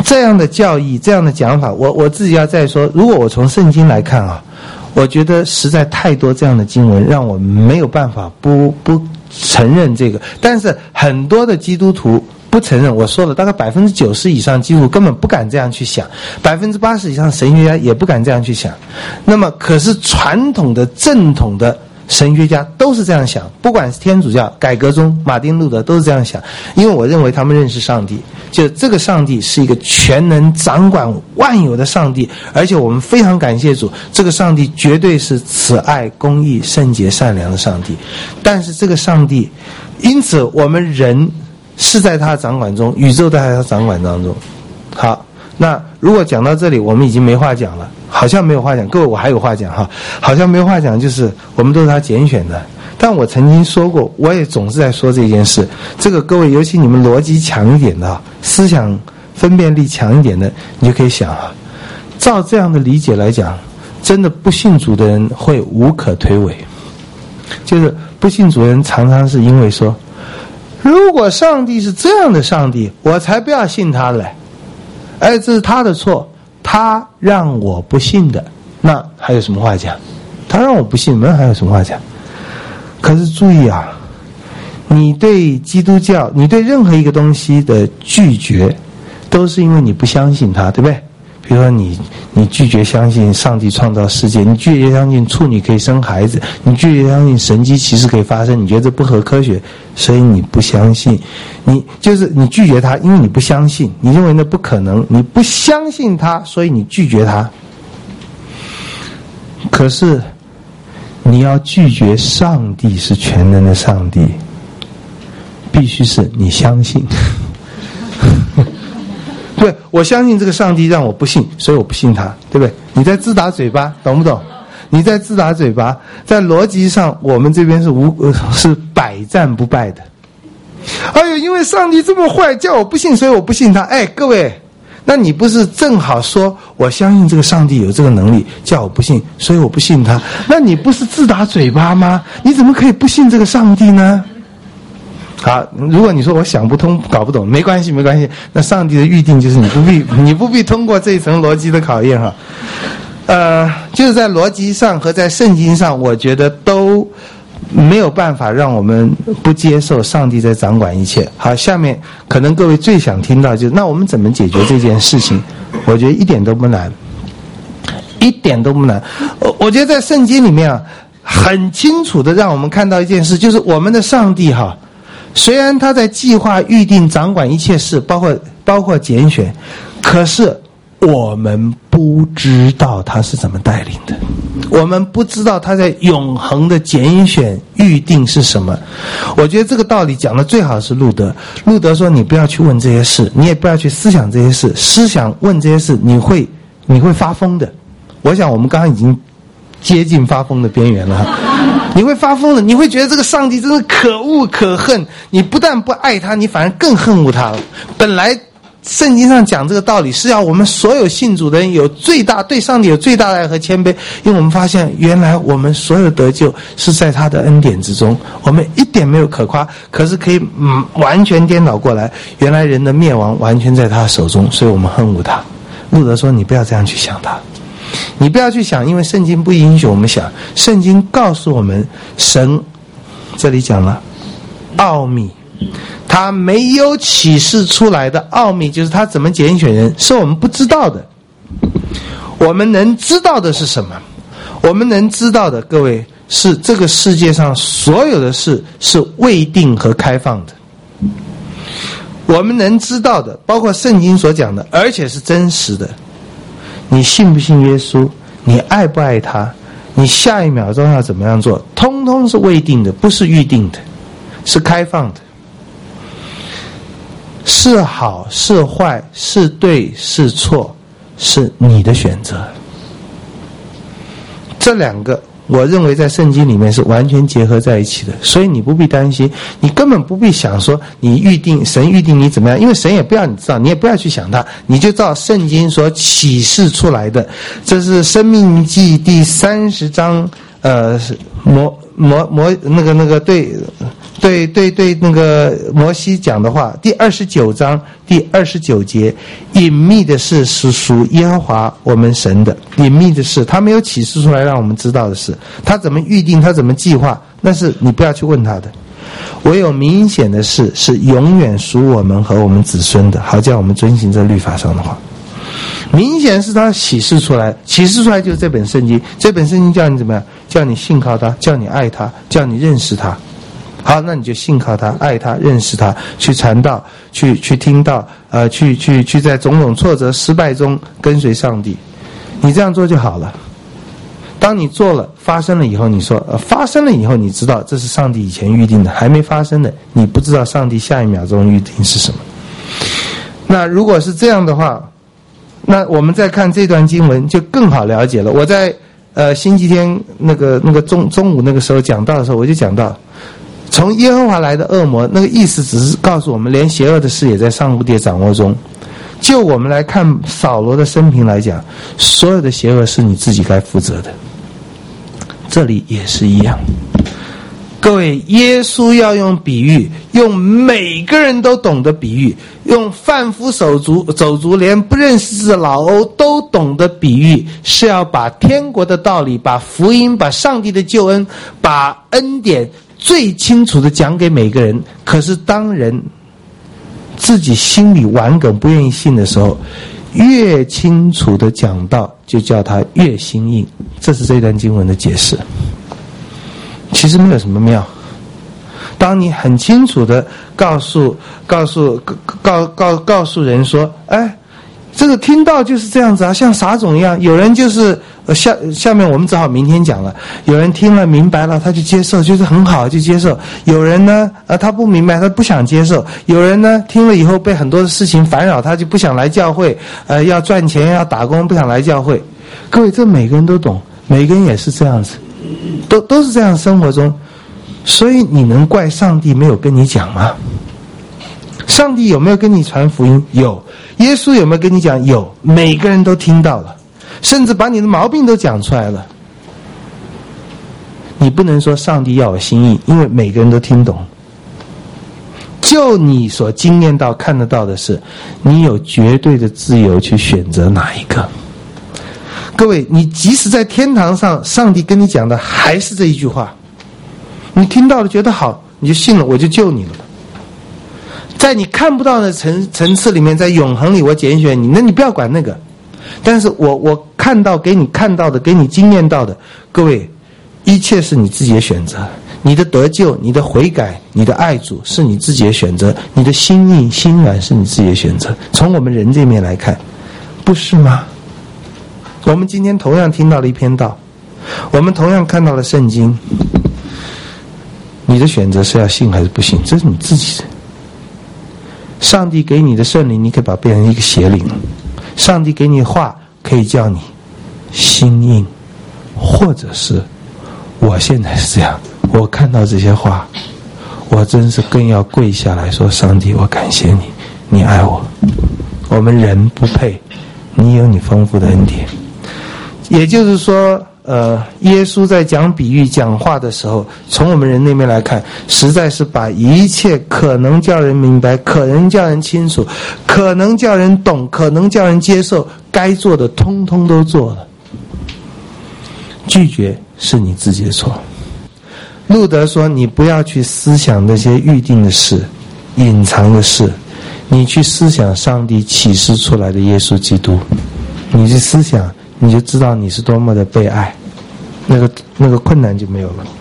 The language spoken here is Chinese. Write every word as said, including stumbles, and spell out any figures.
这样的教义，这样的讲法，我我自己要再说，如果我从圣经来看啊，我觉得实在太多这样的经文让我没有办法不不承认这个。但是很多的基督徒不承认，我说了，大概百分之九十以上基督徒根本不敢这样去想，百分之八十以上神学家也不敢这样去想。那么可是传统的正统的神学家都是这样想，不管是天主教、改革宗、马丁路德都是这样想，因为我认为他们认识上帝，就这个上帝是一个全能掌管万有的上帝，而且我们非常感谢主，这个上帝绝对是慈爱、公义、圣洁、善良的上帝。但是这个上帝，因此我们人是在他的掌管中，宇宙在他的掌管当中。好，那如果讲到这里，我们已经没话讲了，好像没有话讲。各位，我还有话讲哈，好像没有话讲，就是我们都是他拣选的。但我曾经说过，我也总是在说这件事。这个各位，尤其你们逻辑强一点的，思想分辨力强一点的，你就可以想啊，照这样的理解来讲，真的不信主的人会无可推诿。就是不信主的人常常是因为说，如果上帝是这样的上帝，我才不要信他嘞。哎，这是他的错，他让我不信的，那还有什么话讲？他让我不信，那还有什么话讲？可是注意啊，你对基督教，你对任何一个东西的拒绝，都是因为你不相信它，对不对？比如说你你拒绝相信上帝创造世界，你拒绝相信处女可以生孩子，你拒绝相信神迹奇事可以发生，你觉得这不合科学，所以你不相信，你就是你拒绝它，因为你不相信，你认为那不可能，你不相信它，所以你拒绝它。可是你要拒绝上帝是全能的上帝，必须是你相信。对，我相信这个上帝让我不信，所以我不信他，对不对？你在自打嘴巴，懂不懂？你在自打嘴巴，在逻辑上我们这边是无是百战不败的。哎呦，因为上帝这么坏，叫我不信，所以我不信他。哎，各位，那你不是正好说我相信这个上帝有这个能力，叫我不信，所以我不信他？那你不是自打嘴巴吗？你怎么可以不信这个上帝呢？好，如果你说我想不通搞不懂，没关系没关系，那上帝的预定就是你不必你不必通过这一层逻辑的考验哈。呃，就是在逻辑上和在圣经上，我觉得都没有办法让我们不接受上帝在掌管一切。好，下面可能各位最想听到就是，那我们怎么解决这件事情？我觉得一点都不难，一点都不难。我我觉得在圣经里面啊，很清楚的让我们看到一件事，就是我们的上帝哈，虽然他在计划预定掌管一切事，包括包括拣选，可是我们不知道他是怎么带领的，我们不知道他在永恒的拣选预定是什么。我觉得这个道理讲的最好是路德。路德说，你不要去问这些事，你也不要去思想这些事，思想问这些事你会你会发疯的。我想我们刚刚已经接近发疯的边缘了，你会发疯的，你会觉得这个上帝真是可恶可恨，你不但不爱他，你反而更恨恶他了。本来圣经上讲这个道理是要我们所有信主的人有最大对上帝有最大的爱和谦卑，因为我们发现原来我们所有得救是在他的恩典之中，我们一点没有可夸，可是可以嗯完全颠倒过来，原来人的灭亡完全在他的手中，所以我们恨恶他。路德说，你不要这样去想他，你不要去想，因为圣经不允许我们想，圣经告诉我们，神这里讲了奥秘，他没有启示出来的奥秘，就是他怎么拣选人，是我们不知道的。我们能知道的是什么？我们能知道的，各位，是这个世界上所有的事是未定和开放的。我们能知道的，包括圣经所讲的，而且是真实的。你信不信耶稣？你爱不爱他？你下一秒钟要怎么样做？通通是未定的，不是预定的，是开放的。是好是坏，是对是错，是你的选择。这两个我认为在圣经里面是完全结合在一起的，所以你不必担心，你根本不必想说你预定神预定你怎么样，因为神也不要你知道，你也不要去想它，你就照圣经所启示出来的。这是申命记第三十章呃摩摩摩那个那个对对对对那个摩西讲的话，第二十九章第二十九节，隐秘的事是属耶和华我们神的，隐秘的事他没有启示出来让我们知道的事，他怎么预定，他怎么计划，那是你不要去问他的。唯有明显的事是永远属我们和我们子孙的，好叫我们遵行这律法上的话。明显是他启示出来，启示出来就是这本圣经，这本圣经叫你怎么样？叫你信靠他，叫你爱他，叫你认识他。好，那你就信靠他，爱他，认识他，去传道，去去听道，呃，去去去在种种挫折失败中跟随上帝。你这样做就好了。当你做了，发生了以后，你说，呃，发生了以后，你知道这是上帝以前预定的，还没发生的，你不知道上帝下一秒钟预定是什么。那如果是这样的话，那我们再看这段经文就更好了解了。我在呃星期天那个那个中中午那个时候讲到的时候，我就讲到，从耶和华来的恶魔，那个意思只是告诉我们，连邪恶的事也在上古帝掌握中。就我们来看扫罗的生平来讲，所有的邪恶是你自己该负责的。这里也是一样。各位，耶稣要用比喻，用每个人都懂得比喻，用贩夫手足走卒连不认识的老欧都懂得比喻，是要把天国的道理，把福音，把上帝的救恩，把恩典最清楚的讲给每个人。可是当人自己心里顽梗不愿意信的时候，越清楚的讲道，就叫他越心硬。这是这段经文的解释。其实没有什么妙。当你很清楚的告诉告诉告告告诉人说，哎，这个听到就是这样子啊，像撒种一样。有人就是呃下下面我们只好明天讲了。有人听了明白了，他就接受，就是很好就接受。有人呢，呃他不明白，他不想接受。有人呢，听了以后被很多的事情烦扰，他就不想来教会，呃要赚钱要打工，不想来教会。各位，这每个人都懂，每个人也是这样子。都都是这样生活中，所以你能怪上帝没有跟你讲吗？上帝有没有跟你传福音？有。耶稣有没有跟你讲？有。每个人都听到了，甚至把你的毛病都讲出来了。你不能说上帝要我心意，因为每个人都听懂。就你所经验到看得到的是，你有绝对的自由去选择哪一个。各位，你即使在天堂上，上帝跟你讲的还是这一句话，你听到了觉得好，你就信了，我就救你了。在你看不到的层层次里面，在永恒里我拣选你，那你不要管那个。但是我我看到给你看到的，给你经验到的，各位，一切是你自己的选择。你的得救，你的悔改，你的爱主是你自己的选择，你的心硬心软是你自己的选择。从我们人这面来看，不是吗？我们今天同样听到了一篇道，我们同样看到了圣经，你的选择是要信还是不信，这是你自己的。上帝给你的圣灵，你可以把它变成一个邪灵；上帝给你的话，可以叫你心硬，或者是我现在是这样，我看到这些话，我真是更要跪下来说，上帝，我感谢你，你爱我。我们人不配，你有你丰富的恩典。也就是说，呃，耶稣在讲比喻、讲话的时候，从我们人那边来看，实在是把一切可能叫人明白、可能叫人清楚、可能叫人懂、可能叫人接受，该做的通通都做了。拒绝是你自己的错。路德说，你不要去思想那些预定的事、隐藏的事，你去思想上帝启示出来的耶稣基督，你去思想，你就知道你是多么的被爱，那个那个困难就没有了。